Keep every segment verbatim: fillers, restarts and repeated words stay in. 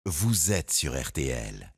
vous êtes sur R T L.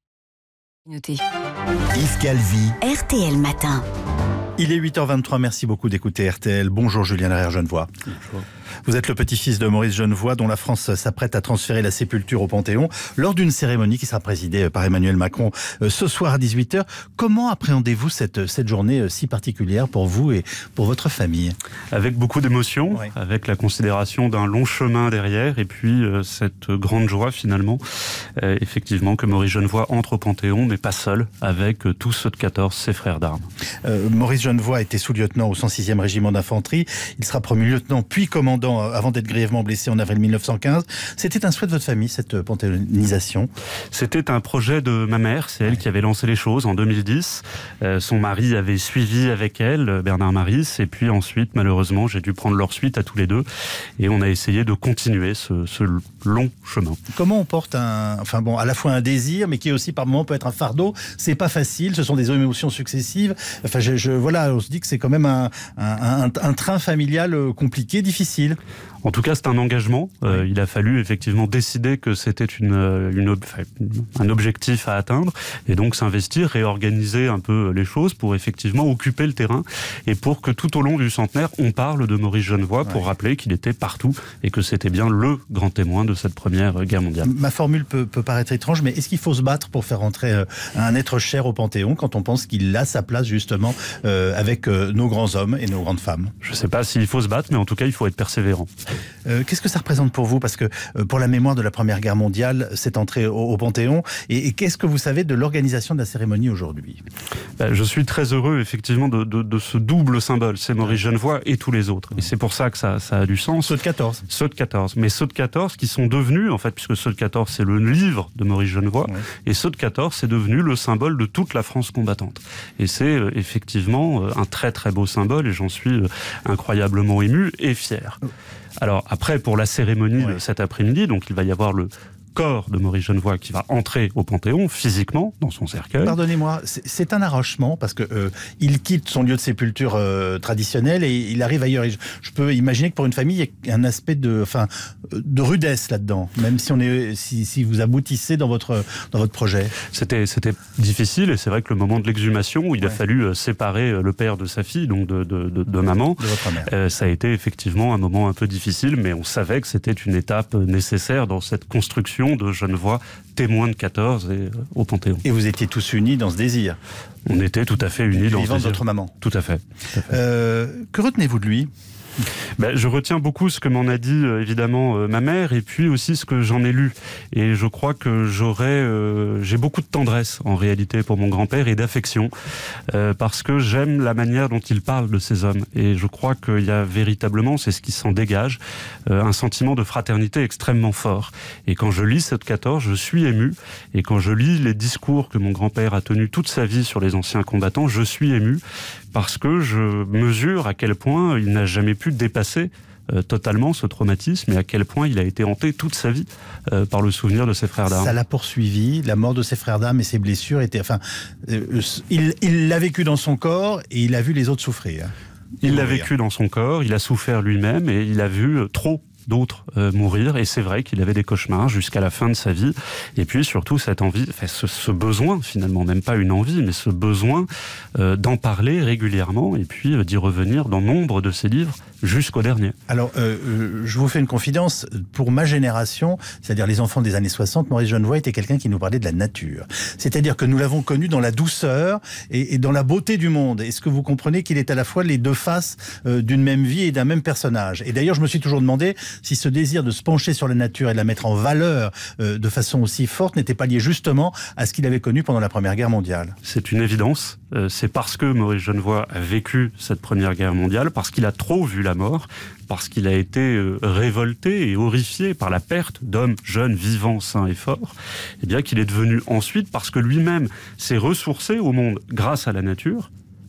Notez. Yves Calvi. R T L Matin. Il est huit heures vingt-trois, merci beaucoup d'écouter R T L. Bonjour Julien Larrière-Genevoix. Bonjour. Vous êtes le petit-fils de Maurice Genevoix, dont la France s'apprête à transférer la sépulture au Panthéon, lors d'une cérémonie qui sera présidée par Emmanuel Macron ce soir à dix-huit heures. Comment appréhendez-vous cette, cette journée si particulière pour vous et pour votre famille? Avec beaucoup d'émotion, oui. Avec la considération d'un long chemin derrière, et puis euh, cette grande joie finalement, euh, effectivement, que Maurice Genevoix entre au Panthéon, mais pas seul, avec euh, tous ceux de quatorze, ses frères d'armes. Euh, Maurice Genevoix était sous-lieutenant au cent sixième régiment d'infanterie. Il sera promu lieutenant puis commandant avant d'être grièvement blessé en avril mille neuf cent quinze. C'était un souhait de votre famille, cette panthéonisation? C'était un projet de ma mère, c'est elle ouais. qui avait lancé les choses en deux mille dix. Euh, son mari avait suivi avec elle, Bernard Maris, et puis ensuite, malheureusement, j'ai dû prendre leur suite à tous les deux, et on a essayé de continuer ce, ce long chemin. Comment on porte un, enfin bon, à la fois un désir, mais qui aussi par moments peut être un fardeau? C'est pas facile, ce sont des émotions successives. Enfin, je, je, voilà, on se dit que c'est quand même un, un, un, un train familial compliqué, difficile. En tout cas, c'est un engagement. Euh, il a fallu effectivement décider que c'était une, une, enfin, un objectif à atteindre, et donc s'investir, réorganiser un peu les choses pour effectivement occuper le terrain, et pour que tout au long du centenaire, on parle de Maurice Genevoix, pour ouais. rappeler qu'il était partout et que c'était bien le grand témoin de cette première guerre mondiale. Ma formule peut, peut paraître étrange, mais est-ce qu'il faut se battre pour faire entrer un être cher au Panthéon quand on pense qu'il a sa place justement euh, avec euh, nos grands hommes et nos grandes femmes? Je ne sais pas s'il faut se battre, mais en tout cas, il faut être persévérant. Euh, qu'est-ce que ça représente pour vous? Parce que euh, pour la mémoire de la Première Guerre mondiale, cette entrée au, au Panthéon, et, et qu'est-ce que vous savez de l'organisation de la cérémonie aujourd'hui? Ben, je suis très heureux effectivement de, de, de ce double symbole, c'est Maurice Genevoix et tous les autres. Et c'est pour ça que ça, ça a du sens. Ceux de quatorze. Ceux de quatorze. Mais ceux de quatorze qui sont devenus, en fait, puisque ceux de quatorze c'est le livre de Maurice Genevoix, ouais. et ceux de quatorze c'est devenu le symbole de toute la France combattante. Et c'est euh, effectivement euh, un très très beau symbole, et j'en suis euh, incroyablement ému et fier. Alors après, pour la cérémonie ouais. de cet après-midi, donc il va y avoir le corps de Maurice Genevoix qui va entrer au Panthéon physiquement dans son cercueil. Pardonnez-moi, c'est un arrachement parce que euh, il quitte son lieu de sépulture euh, traditionnel et il arrive ailleurs. Et je, je peux imaginer que pour une famille, il y a un aspect de, enfin, de rudesse là-dedans, même si on est, si, si vous aboutissez dans votre dans votre projet. C'était c'était difficile, et c'est vrai que le moment de l'exhumation où il ouais. a fallu séparer le père de sa fille, donc de de, de, de maman, de votre mère. Euh, ça a été effectivement un moment un peu difficile, mais on savait que c'était une étape nécessaire dans cette construction de Genevoix, témoin de quatorze et euh, au Panthéon. Et vous étiez tous unis dans ce désir? On était tout à fait unis dans ce désir. De votre maman. Tout à fait. Tout à fait. Euh, que retenez-vous de lui? Ben, je retiens beaucoup ce que m'en a dit euh, évidemment euh, ma mère, et puis aussi ce que j'en ai lu. Et je crois que j'aurais, euh, j'ai beaucoup de tendresse en réalité pour mon grand-père et d'affection, euh, parce que j'aime la manière dont il parle de ces hommes. Et je crois qu'il y a véritablement, c'est ce qui s'en dégage, euh, un sentiment de fraternité extrêmement fort. Et quand je lis cette quatorze, je suis ému. Et quand je lis les discours que mon grand-père a tenus toute sa vie sur les anciens combattants, je suis ému, parce que je mesure à quel point il n'a jamais pu dépasser euh, totalement ce traumatisme, et à quel point il a été hanté toute sa vie euh, par le souvenir de ses frères d'armes. Ça l'a poursuivi, la mort de ses frères d'armes et ses blessures étaient, enfin, euh, il il l'a vécu dans son corps et il a vu les autres souffrir. Il l'a vécu dans son corps, il a souffert lui-même, et il a vu euh, trop d'autres euh, mourir, et c'est vrai qu'il avait des cauchemars jusqu'à la fin de sa vie, et puis surtout cette envie, enfin, ce, ce besoin finalement, même pas une envie, mais ce besoin euh, d'en parler régulièrement, et puis euh, d'y revenir dans nombre de ses livres jusqu'au dernier. Alors, euh, je vous fais une confidence, pour ma génération, c'est-à-dire les enfants des années soixante, Maurice Genevoix était quelqu'un qui nous parlait de la nature. C'est-à-dire que nous l'avons connu dans la douceur et, et dans la beauté du monde. Est-ce que vous comprenez qu'il est à la fois les deux faces euh, d'une même vie et d'un même personnage? Et d'ailleurs, je me suis toujours demandé si ce désir de se pencher sur la nature et de la mettre en valeur euh, de façon aussi forte n'était pas lié justement à ce qu'il avait connu pendant la Première Guerre mondiale. C'est une évidence. Euh, c'est parce que Maurice Genevoix a vécu cette Première Guerre mondiale, parce qu'il a trop vu la mort, parce qu'il a été euh, révolté et horrifié par la perte d'hommes jeunes, vivants, sains et forts, et bien qu'il est devenu ensuite, parce que lui-même s'est ressourcé au monde grâce à la nature,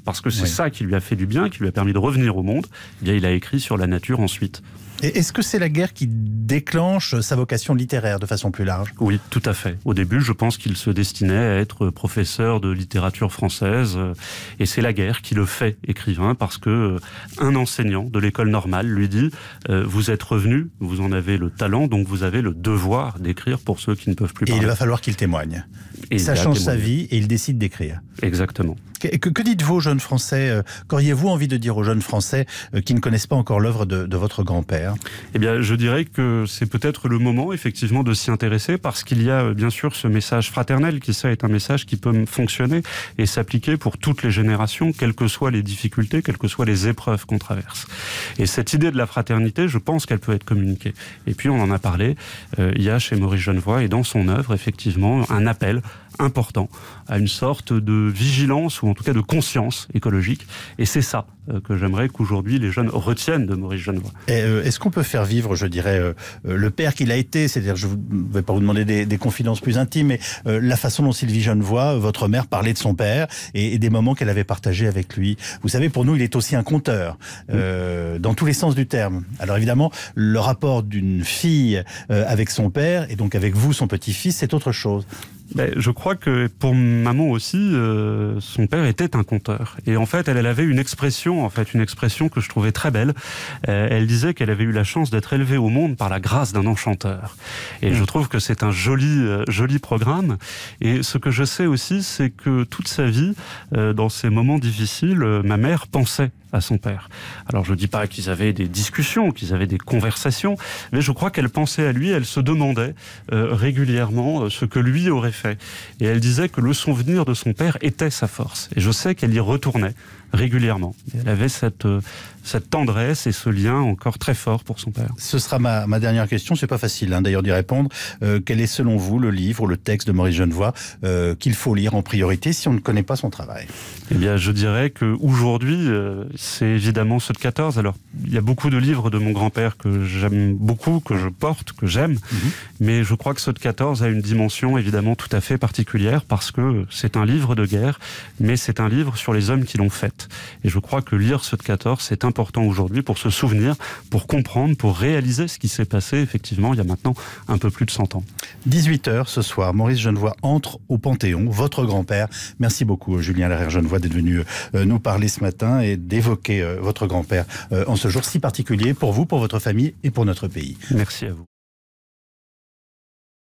parce que c'est Oui. ça qui lui a fait du bien, qui lui a permis de revenir au monde. Eh bien, il a écrit sur la nature ensuite. Et est-ce que c'est la guerre qui déclenche sa vocation littéraire de façon plus large ? Oui, tout à fait. Au début, je pense qu'il se destinait à être professeur de littérature française, euh, et c'est la guerre qui le fait écrivain, parce que euh, un enseignant de l'école normale lui dit euh, « Vous êtes revenu, vous en avez le talent, donc vous avez le devoir d'écrire pour ceux qui ne peuvent plus Et parler. » il va falloir qu'il témoigne. Et Ça il a change sa témoigné. vie et il décide d'écrire. Exactement. Que, que, que dites-vous aux jeunes Français euh, Qu'auriez-vous envie de dire aux jeunes Français euh, qui ne connaissent pas encore l'œuvre de, de votre grand-père ? Eh bien, je dirais que c'est peut-être le moment, effectivement, de s'y intéresser, parce qu'il y a, euh, bien sûr, ce message fraternel, qui, ça, est un message qui peut fonctionner et s'appliquer pour toutes les générations, quelles que soient les difficultés, quelles que soient les épreuves qu'on traverse. Et cette idée de la fraternité, je pense qu'elle peut être communiquée. Et puis, on en a parlé, euh, il y a chez Maurice Genevoix, et dans son œuvre, effectivement, un appel important à une sorte de vigilance, ou en tout cas de conscience écologique. Et c'est ça euh, que j'aimerais qu'aujourd'hui les jeunes retiennent de Maurice Genevoix. Et, euh, Est-ce qu'on peut faire vivre, je dirais, euh, euh, le père qu'il a été, c'est-à-dire, je ne vais pas vous demander des, des confidences plus intimes, mais euh, la façon dont Sylvie Genevoix, votre mère, parlait de son père et, et des moments qu'elle avait partagés avec lui. Vous savez, pour nous, il est aussi un conteur, euh, dans tous les sens du terme. Alors évidemment, le rapport d'une fille euh, avec son père, et donc avec vous, son petit-fils, c'est autre chose. Ben, je crois que pour maman aussi, euh, son père était un conteur. Et en fait, elle, elle avait une expression, en fait, une expression que je trouvais très belle. Euh, elle disait qu'elle avait eu la chance d'être élevée au monde par la grâce d'un enchanteur. Et mmh. je trouve que c'est un joli, euh, joli programme. Et ce que je sais aussi, c'est que toute sa vie, euh, dans ces moments difficiles, euh, ma mère pensait à son père. Alors je ne dis pas qu'ils avaient des discussions, qu'ils avaient des conversations, mais je crois qu'elle pensait à lui, elle se demandait euh, régulièrement euh, ce que lui aurait fait. Et elle disait que le souvenir de son père était sa force. Et je sais qu'elle y retournait régulièrement. Et elle avait cette, euh, cette tendresse et ce lien encore très fort pour son père. Ce sera ma, ma dernière question, c'est pas facile hein, d'ailleurs d'y répondre. Euh, quel est selon vous le livre, le texte de Maurice Genevoix euh, qu'il faut lire en priorité si on ne connaît pas son travail ? Eh bien, je dirais qu'aujourd'hui, euh, c'est évidemment ceux de quatorze. Alors, il y a beaucoup de livres de mon grand-père que j'aime beaucoup, que je porte, que j'aime, mmh. mais je crois que ceux de quatorze a une dimension évidemment tout à fait particulière, parce que c'est un livre de guerre, mais c'est un livre sur les hommes qui l'ont faite. Et je crois que lire ceux de quatorze, c'est important aujourd'hui pour se souvenir, pour comprendre, pour réaliser ce qui s'est passé, effectivement, il y a maintenant un peu plus de cent ans. dix-huit heures ce soir, Maurice Genevoix entre au Panthéon, votre grand-père. Merci beaucoup, Julien Larère-Genevoix, d'être venu euh, nous parler ce matin et d'évoquer euh, votre grand-père euh, en ce jour si particulier pour vous, pour votre famille et pour notre pays. Merci à vous.